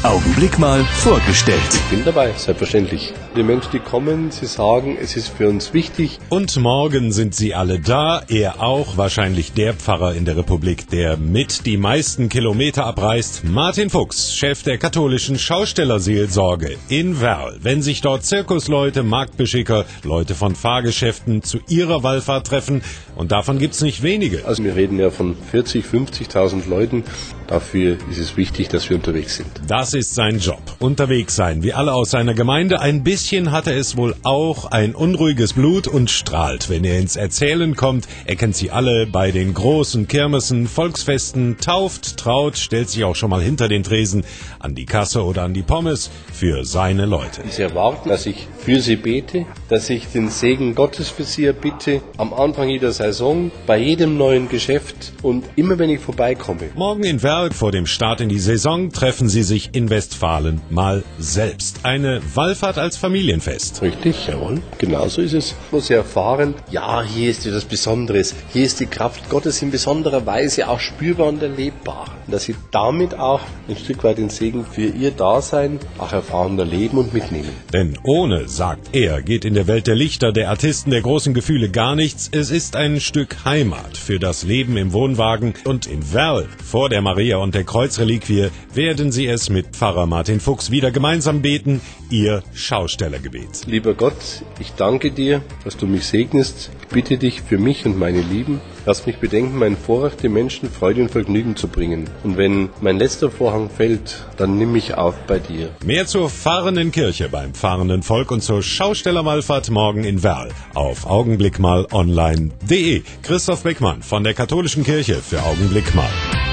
Augenblick mal vorgestellt. Ich bin dabei, selbstverständlich. Die Menschen, die kommen, sie sagen, es ist für uns wichtig. Und morgen sind sie alle da, er auch, wahrscheinlich der Pfarrer in der Republik, der mit die meisten Kilometer abreist. Martin Fuchs, Chef der katholischen Schaustellerseelsorge in Werl. Wenn sich dort Zirkusleute, Marktbeschicker, Leute von Fahrgeschäften zu ihrer Wallfahrt treffen, und davon gibt's nicht wenige. Also wir reden ja von 40.000, 50.000 Leuten. Dafür ist es wichtig, dass wir unterwegs sind. Das ist sein Job. Unterwegs sein, wie alle aus seiner Gemeinde. Ein bisschen hat er es wohl auch, ein unruhiges Blut und strahlt. Wenn er ins Erzählen kommt, er kennt sie alle bei den großen Kirmessen, Volksfesten, tauft, traut, stellt sich auch schon mal hinter den Tresen an die Kasse oder an die Pommes für seine Leute. Sie erwarten, dass ich für sie bete, dass ich den Segen Gottes für sie erbitte, am Anfang jeder Saison, bei jedem neuen Geschäft und immer wenn ich vorbeikomme. Morgen in Werl vor dem Start in die Saison treffen sie sich in Westfalen mal selbst. Eine Wallfahrt als Familienfest. Richtig, jawohl, genau so ist es. Wo sie erfahren, ja, hier ist etwas Besonderes, hier ist die Kraft Gottes in besonderer Weise auch spürbar und erlebbar. Und dass sie damit auch ein Stück weit den Segen für ihr Dasein auch erfahren und erleben und mitnehmen. Denn ohne, sagt er, geht in der Welt der Lichter, der Artisten, der großen Gefühle gar nichts. Es ist ein Stück Heimat für das Leben im Wohnwagen. Und in Werl, vor der Maria und der Kreuzreliquie, werden sie es mit Pfarrer Martin Fuchs wieder gemeinsam beten, ihr Schaustellergebet. Lieber Gott, ich danke dir, dass du mich segnest. Ich bitte dich für mich und meine Lieben. Lass mich bedenken, mein Vorrecht, den Menschen Freude und Vergnügen zu bringen. Und wenn mein letzter Vorhang fällt, dann nimm mich auf bei dir. Mehr zur fahrenden Kirche beim fahrenden Volk und zur Schaustellerwallfahrt morgen in Werl auf augenblickmalonline.de. Christoph Beckmann von der Katholischen Kirche für Augenblick mal.